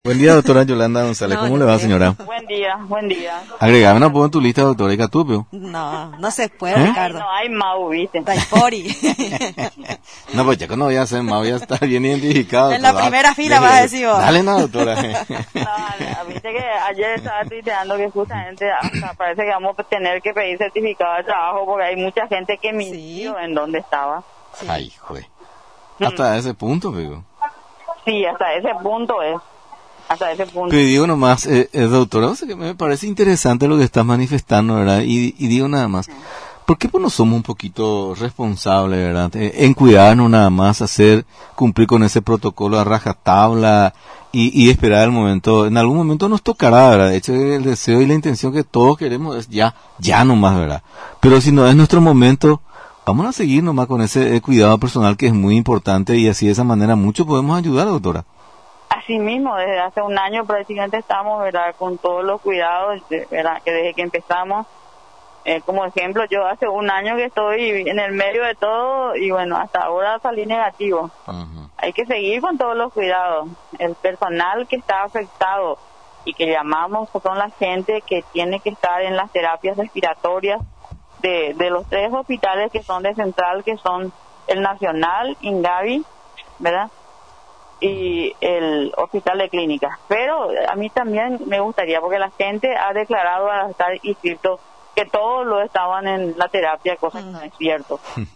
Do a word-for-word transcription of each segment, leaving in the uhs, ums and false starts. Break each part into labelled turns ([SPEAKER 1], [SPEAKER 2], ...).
[SPEAKER 1] Buen día, doctora Yolanda González.
[SPEAKER 2] No,
[SPEAKER 1] ¿Cómo
[SPEAKER 2] no
[SPEAKER 1] le va,
[SPEAKER 2] sé.
[SPEAKER 1] señora?
[SPEAKER 3] Buen día, buen día.
[SPEAKER 1] Agregame una poco en tu lista, doctora Icatupio.
[SPEAKER 2] No, no se puede,
[SPEAKER 1] ¿Eh?
[SPEAKER 2] Ricardo.
[SPEAKER 3] No hay Mau, ¿viste?
[SPEAKER 2] Taipori.
[SPEAKER 1] No, pues ya que no voy a hacer más, voy a estar bien identificado.
[SPEAKER 2] En la
[SPEAKER 1] doctora.
[SPEAKER 2] primera fila
[SPEAKER 1] Dale,
[SPEAKER 2] vas a decir vos.
[SPEAKER 1] Dale, no, doctora.
[SPEAKER 3] No, viste que ayer estaba tuiteando que justamente hasta parece que vamos a tener que pedir certificado de trabajo porque hay mucha gente que mintió en dónde estaba.
[SPEAKER 2] Sí.
[SPEAKER 1] Ay, joder. Hasta ese punto, digo.
[SPEAKER 3] Sí, hasta ese punto es. Hasta ese punto.
[SPEAKER 1] Pero digo nomás, eh, eh, doctora, o sea que me parece interesante lo que estás manifestando, ¿verdad? Y, y digo nada más, ¿por qué pues no somos un poquito responsables, verdad? Eh, en cuidarnos nada más, hacer, cumplir con ese protocolo a rajatabla y, y esperar el momento. En algún momento nos tocará, ¿verdad? De hecho, el deseo y la intención que todos queremos es ya, ya nomás, ¿verdad? Pero si no es nuestro momento, vamos a seguir nomás con ese eh, cuidado personal que es muy importante y así de esa manera mucho podemos ayudar, doctora.
[SPEAKER 3] Así mismo, desde hace un año prácticamente estamos, ¿verdad? Con todos los cuidados, ¿verdad? Que desde que empezamos, eh, como ejemplo, yo hace un año que estoy en el medio de todo y bueno, hasta ahora salí negativo.
[SPEAKER 1] Uh-huh.
[SPEAKER 3] Hay que seguir con todos los cuidados. El personal que está afectado y que llamamos son la gente que tiene que estar en las terapias respiratorias de, de los tres hospitales que son de Central, que son el Nacional, Ingavi, ¿verdad? Y el hospital de clínicas. Pero a mí también me gustaría, porque la gente ha declarado al estar inscrito que todos lo estaban en la terapia, cosa que no es cierto.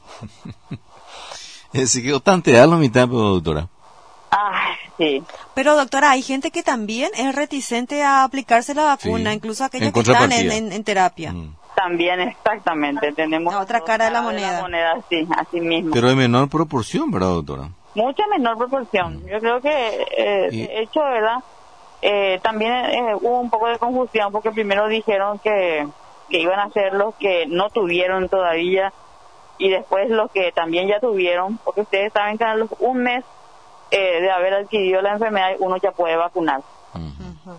[SPEAKER 1] Así que tantear la mitad, pero, doctora.
[SPEAKER 3] Ah, sí.
[SPEAKER 2] Pero doctora, hay gente que también es reticente a aplicarse la vacuna,
[SPEAKER 1] Sí.
[SPEAKER 2] incluso aquellos
[SPEAKER 1] En
[SPEAKER 2] que están en,
[SPEAKER 1] contrapartida.
[SPEAKER 2] en, en terapia.
[SPEAKER 1] Mm.
[SPEAKER 3] También, exactamente. Tenemos
[SPEAKER 2] La otra cara de la
[SPEAKER 3] dos caras
[SPEAKER 2] moneda.
[SPEAKER 3] moneda, sí, así mismo.
[SPEAKER 1] Pero de menor proporción, ¿verdad, doctora?
[SPEAKER 3] Mucha menor proporción. Yo creo que, eh,
[SPEAKER 1] Y-
[SPEAKER 3] de hecho, ¿verdad? Eh, también eh, hubo un poco de confusión porque primero dijeron que, que iban a ser los que no tuvieron todavía y después los que también ya tuvieron, porque ustedes saben que a los un mes eh, de haber adquirido la enfermedad uno ya puede vacunar.
[SPEAKER 1] Ujú.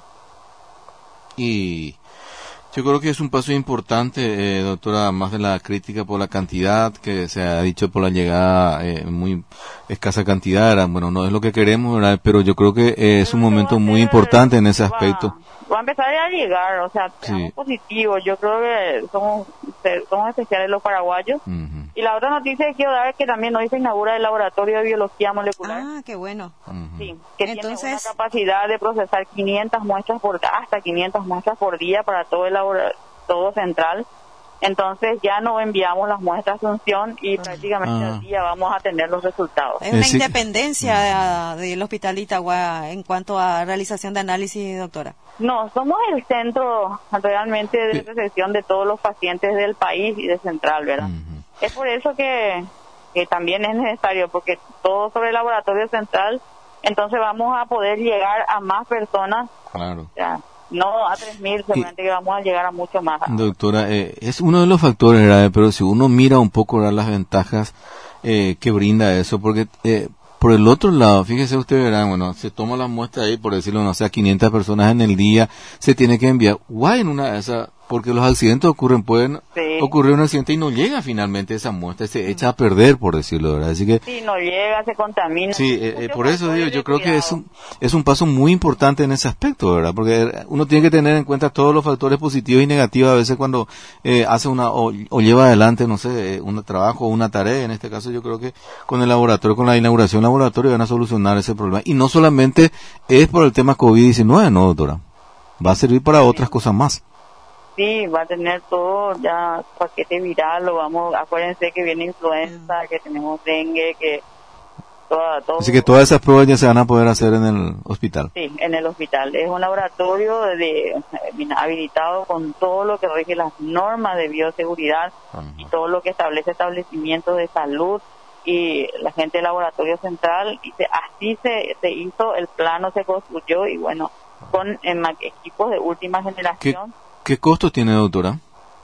[SPEAKER 1] Y yo creo que es un paso importante, eh, doctora, más de la crítica por la cantidad que se ha dicho por la llegada, eh, muy escasa cantidad, era, bueno, no es lo que queremos, ¿verdad? Pero yo creo que eh, es un
[SPEAKER 3] Pero
[SPEAKER 1] momento
[SPEAKER 3] va a
[SPEAKER 1] muy
[SPEAKER 3] ser-
[SPEAKER 1] importante en ese
[SPEAKER 3] va-
[SPEAKER 1] aspecto.
[SPEAKER 3] Va a empezar a llegar, o sea,
[SPEAKER 1] Sí.
[SPEAKER 3] seamos positivos. Yo creo que somos, somos especiales los paraguayos.
[SPEAKER 1] Ujú,
[SPEAKER 3] Y la otra noticia que quiero dar es que también hoy se inaugura el laboratorio de biología molecular.
[SPEAKER 2] Ah, qué bueno.
[SPEAKER 1] ujú.
[SPEAKER 3] Sí, que
[SPEAKER 2] Entonces-
[SPEAKER 3] tiene una capacidad de procesar quinientas muestras por hasta quinientas muestras por día para todo el labora- todo Central. Entonces ya no enviamos las muestras a Asunción y prácticamente
[SPEAKER 1] Ah.
[SPEAKER 3] al día vamos a tener los resultados.
[SPEAKER 2] Es una
[SPEAKER 1] Eh, sí.
[SPEAKER 2] independencia eh, del Hospital Itagua en cuanto a realización de análisis, doctora.
[SPEAKER 3] No, somos el centro realmente de
[SPEAKER 1] Sí.
[SPEAKER 3] recepción de todos los pacientes del país y de Central, ¿verdad?
[SPEAKER 1] Ujú.
[SPEAKER 3] Es por eso que, que también es necesario, porque todo sobre el laboratorio central, entonces vamos a poder llegar a más personas,
[SPEAKER 1] Claro.
[SPEAKER 3] o sea, no a tres mil, seguramente que vamos a llegar a mucho más.
[SPEAKER 1] Doctora, eh, es uno de los factores, ¿verdad? Pero si uno mira un poco, ¿verdad?, las ventajas eh, que brinda eso, porque eh, por el otro lado, fíjese usted, ¿verdad? Bueno, se toma la muestra ahí, por decirlo, no sé, a quinientas personas en el día, se tiene que enviar. Guay, en una de esas, porque los accidentes ocurren, pueden
[SPEAKER 3] Sí.
[SPEAKER 1] ocurrir un accidente y no llega finalmente esa muestra, se echa a perder, por decirlo, ¿verdad? Así que,
[SPEAKER 3] Si no llega, se contamina.
[SPEAKER 1] sí, eh, eh,
[SPEAKER 3] Muchos
[SPEAKER 1] por eso digo,
[SPEAKER 3] factores
[SPEAKER 1] yo
[SPEAKER 3] de
[SPEAKER 1] creo que es
[SPEAKER 3] cuidado.
[SPEAKER 1] un, es un paso muy importante en ese aspecto, ¿verdad? Porque uno tiene que tener en cuenta todos los factores positivos y negativos a veces cuando eh, hace una, o, o lleva adelante, no sé, eh, un trabajo o una tarea. En este caso yo creo que con el laboratorio, con la inauguración del laboratorio van a solucionar ese problema. Y no solamente es por el tema COVID diecinueve, no, doctora. Va a servir para otras cosas más.
[SPEAKER 3] Sí, va a tener todo ya paquete viral, lo vamos, acuérdense que viene influenza, que tenemos dengue, que toda, todo.
[SPEAKER 1] Así que todas esas pruebas ya se van a poder hacer en el hospital.
[SPEAKER 3] Sí, en el hospital. Es un laboratorio de, eh, habilitado con todo lo que rige las normas de bioseguridad y todo lo que establece establecimientos de salud y la gente del laboratorio central. Y se, así se, se hizo, el plano se construyó y bueno, con eh, ma- equipos de última
[SPEAKER 1] ¿Qué,
[SPEAKER 3] generación.
[SPEAKER 1] qué costos tiene, doctora?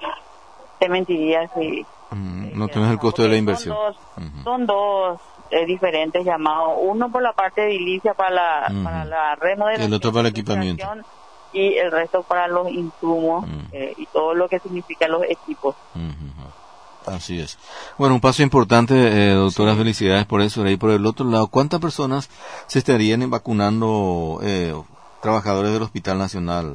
[SPEAKER 3] Te mentiría si...
[SPEAKER 1] Mm, no tienes el costo de la inversión.
[SPEAKER 3] Son dos,
[SPEAKER 1] Ujú.
[SPEAKER 3] son dos eh, diferentes llamados. Uno por la parte edilicia para la,
[SPEAKER 1] Ujú.
[SPEAKER 3] para la remodelación.
[SPEAKER 1] El otro para el equipamiento.
[SPEAKER 3] Y el resto para los insumos
[SPEAKER 1] Ujú.
[SPEAKER 3] eh, y todo lo que significa los equipos.
[SPEAKER 1] Ujú. Así es. Bueno, un paso importante, eh, doctora, felicidades por eso. Y por el otro lado, ¿cuántas personas se estarían vacunando eh, trabajadores del Hospital Nacional.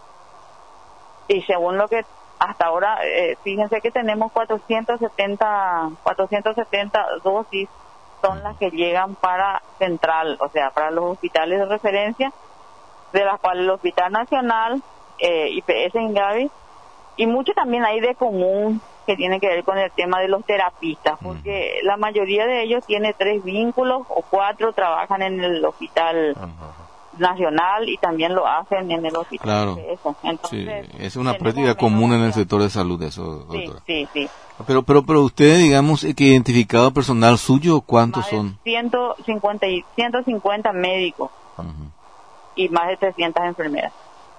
[SPEAKER 3] Y según lo que hasta ahora, eh, fíjense que tenemos cuatrocientos setenta dosis son las que llegan para central, o sea, para los hospitales de referencia, de las cuales el Hospital Nacional, eh, I P S Ingavi, y mucho también hay de común que tiene que ver con el tema de los terapistas, porque uh-huh. la mayoría de ellos tiene tres vínculos o cuatro, trabajan en el Hospital uh-huh. Nacional y también lo hacen en el Hospital.
[SPEAKER 1] Claro,
[SPEAKER 3] I P S. Entonces,
[SPEAKER 1] sí, es una práctica común en el sector de salud eso, doctora.
[SPEAKER 3] Sí, sí, sí.
[SPEAKER 1] Pero, pero, pero ustedes, digamos, que identificado personal suyo, ¿cuántos son?
[SPEAKER 3] ciento cincuenta, y ciento cincuenta médicos uh-huh. y más de trescientas enfermeras.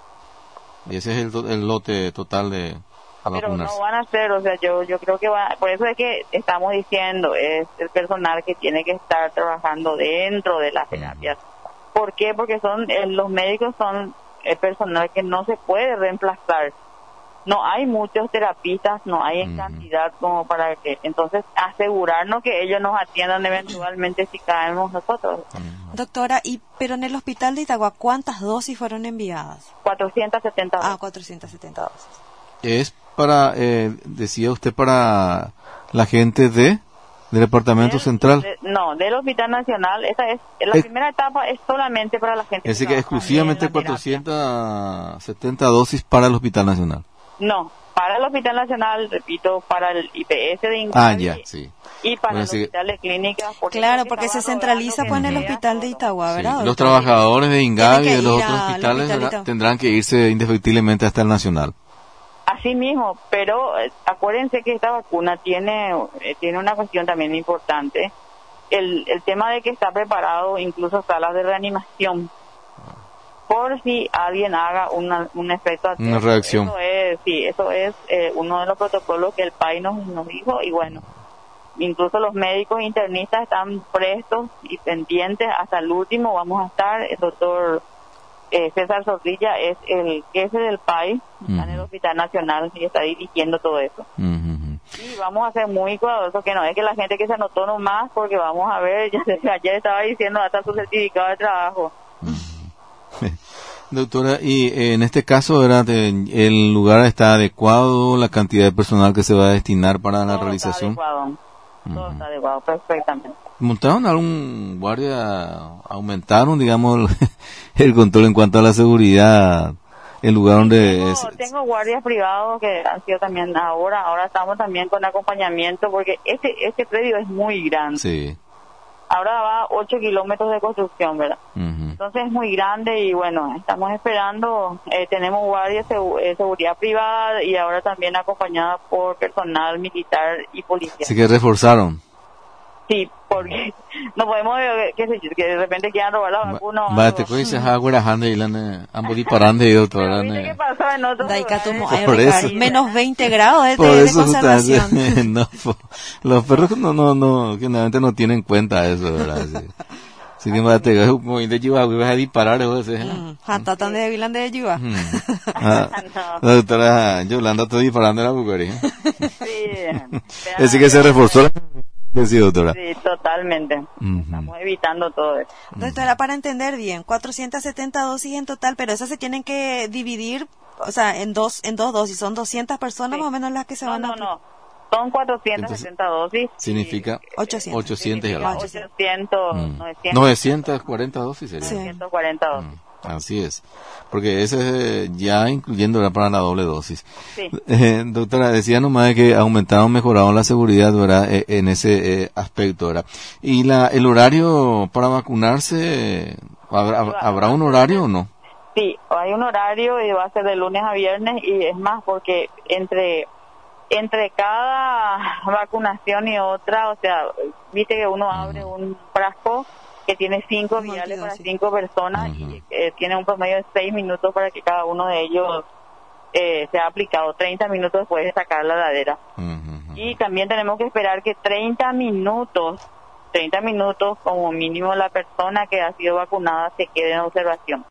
[SPEAKER 1] Y ese es el, el lote total de a
[SPEAKER 3] Pero
[SPEAKER 1] vacunarse.
[SPEAKER 3] No van a ser, o sea, yo yo creo que va, por eso es que estamos diciendo, es el personal que tiene que estar trabajando dentro de las terapias. Uh-huh. ¿Por qué? Porque son eh, los médicos son el personal que no se puede reemplazar. No hay muchos terapistas, no hay en uh-huh. cantidad como para que, entonces, asegurarnos que ellos nos atiendan eventualmente si caemos nosotros.
[SPEAKER 2] Uh-huh. Doctora, y pero en el hospital de Itagua, ¿cuántas dosis fueron enviadas?
[SPEAKER 3] cuatrocientas setenta
[SPEAKER 2] Ah, cuatrocientas setenta dosis.
[SPEAKER 1] Es para, eh, decía usted, para la gente de del departamento
[SPEAKER 3] del,
[SPEAKER 1] central.
[SPEAKER 3] De, no, del Hospital Nacional. Esa es la
[SPEAKER 1] es,
[SPEAKER 3] primera etapa es solamente para la gente.
[SPEAKER 1] Es que, que exclusivamente cuatrocientas setenta dosis para el Hospital Nacional.
[SPEAKER 3] No, para el Hospital Nacional, repito, para el I P S de Ingavi.
[SPEAKER 1] Ah, ya, sí.
[SPEAKER 3] Y para
[SPEAKER 1] bueno,
[SPEAKER 3] el
[SPEAKER 1] sí.
[SPEAKER 3] Hospital de Clínicas. Porque
[SPEAKER 2] claro, porque se centraliza pues en el Hospital de Itagua, ¿verdad?
[SPEAKER 1] Sí. Los trabajadores de Ingavi y de los otros hospitales
[SPEAKER 2] hospital
[SPEAKER 1] tendrán que irse indefectiblemente hasta el Nacional.
[SPEAKER 3] Así mismo, pero eh, acuérdense que esta vacuna tiene eh, tiene una cuestión también importante. El, el tema de que está preparado incluso salas de reanimación. Por si alguien haga una, un efecto adverso.
[SPEAKER 1] Una reacción.
[SPEAKER 3] Eso es, sí, eso es eh, uno de los protocolos que el P A I nos, nos dijo y bueno, incluso los médicos internistas están prestos y pendientes hasta el último. Vamos a estar, el doctor eh, César Zorrilla es el jefe del P A I, uh-huh. está en el Hospital Nacional y está dirigiendo todo eso.
[SPEAKER 1] Uh-huh.
[SPEAKER 3] Y vamos a ser muy cuidadosos, que no es que la gente que se anotó nomás, porque vamos a ver, ya ayer estaba diciendo hasta su certificado de trabajo.
[SPEAKER 1] Doctora, y eh, en este caso, ¿verdad? ¿El lugar está adecuado? ¿La cantidad de personal que se va a destinar para la
[SPEAKER 3] Todo
[SPEAKER 1] realización?
[SPEAKER 3] Está adecuado. Uh-huh. Todo está adecuado, perfectamente.
[SPEAKER 1] ¿Montaron algún guardia? ¿Aumentaron, digamos, el, el control en cuanto a la seguridad? El lugar donde...
[SPEAKER 3] Tengo,
[SPEAKER 1] es,
[SPEAKER 3] tengo guardias privados que han sido también ahora. Ahora estamos también con acompañamiento porque este, este predio es muy grande.
[SPEAKER 1] Sí.
[SPEAKER 3] Ahora va ocho kilómetros de construcción, ¿verdad? Uh-huh. Entonces es muy grande y bueno, estamos esperando, eh, tenemos guardias de eh, seguridad privada y ahora también acompañada por personal militar y policía.
[SPEAKER 1] Así que reforzaron.
[SPEAKER 3] Sí, porque no podemos, qué sé yo, que de repente quieran robar la vacuna.
[SPEAKER 1] Va, te coges a agua hande y la ambos disparando y otro, ¿verdad?
[SPEAKER 3] ¿Qué pasó en otros
[SPEAKER 2] Por eso. Menos veinte grados de,
[SPEAKER 1] por
[SPEAKER 2] de,
[SPEAKER 1] eso
[SPEAKER 2] de conservación.
[SPEAKER 1] No, los perros no, no, no, generalmente no tienen cuenta eso, ¿verdad? Sí. Así que vas a como de Yuba, vas a disparar, o sea.
[SPEAKER 2] Hasta tan de Vilán de Yuba.
[SPEAKER 1] La doctora Yolanda está disparando en la bucaría.
[SPEAKER 3] Sí.
[SPEAKER 1] Así que se reforzó la... Sí, doctora.
[SPEAKER 3] Sí, totalmente. Uh-huh. Estamos evitando todo eso.
[SPEAKER 2] Doctora, para entender bien, cuatrocientas setenta dosis en total, pero esas se tienen que dividir, o sea, en dos en dos dosis. Son doscientas personas sí. más o menos las que se
[SPEAKER 3] no,
[SPEAKER 2] van
[SPEAKER 3] no,
[SPEAKER 2] a...
[SPEAKER 3] No, no, son cuatrocientas setenta dosis.
[SPEAKER 1] Significa
[SPEAKER 2] ochocientos.
[SPEAKER 1] ochocientos y algo.
[SPEAKER 3] ochocientos,
[SPEAKER 1] mm.
[SPEAKER 3] novecientos.
[SPEAKER 1] novecientas cuarenta dosis sería.
[SPEAKER 3] Sí. novecientas cuarenta dosis.
[SPEAKER 1] Mm. Así es, porque ese es ya incluyendo para la doble dosis.
[SPEAKER 3] Sí.
[SPEAKER 1] Eh, doctora, decía nomás que aumentaron, mejoraron la seguridad, ¿verdad? Eh, en ese eh, aspecto, ¿verdad? Y la el horario para vacunarse, ¿habrá, ¿habrá un horario o no?
[SPEAKER 3] Sí, hay un horario y va a ser de lunes a viernes y es más porque entre entre cada vacunación y otra, o sea, viste que uno abre uh-huh. un frasco que tiene cinco viales para cinco personas uh-huh. y eh, tiene un promedio de seis minutos para que cada uno de ellos eh, sea aplicado, treinta minutos después de sacar la ladera. Uh-huh. Y también tenemos que esperar que treinta minutos, treinta minutos como mínimo la persona que ha sido vacunada se quede en observación.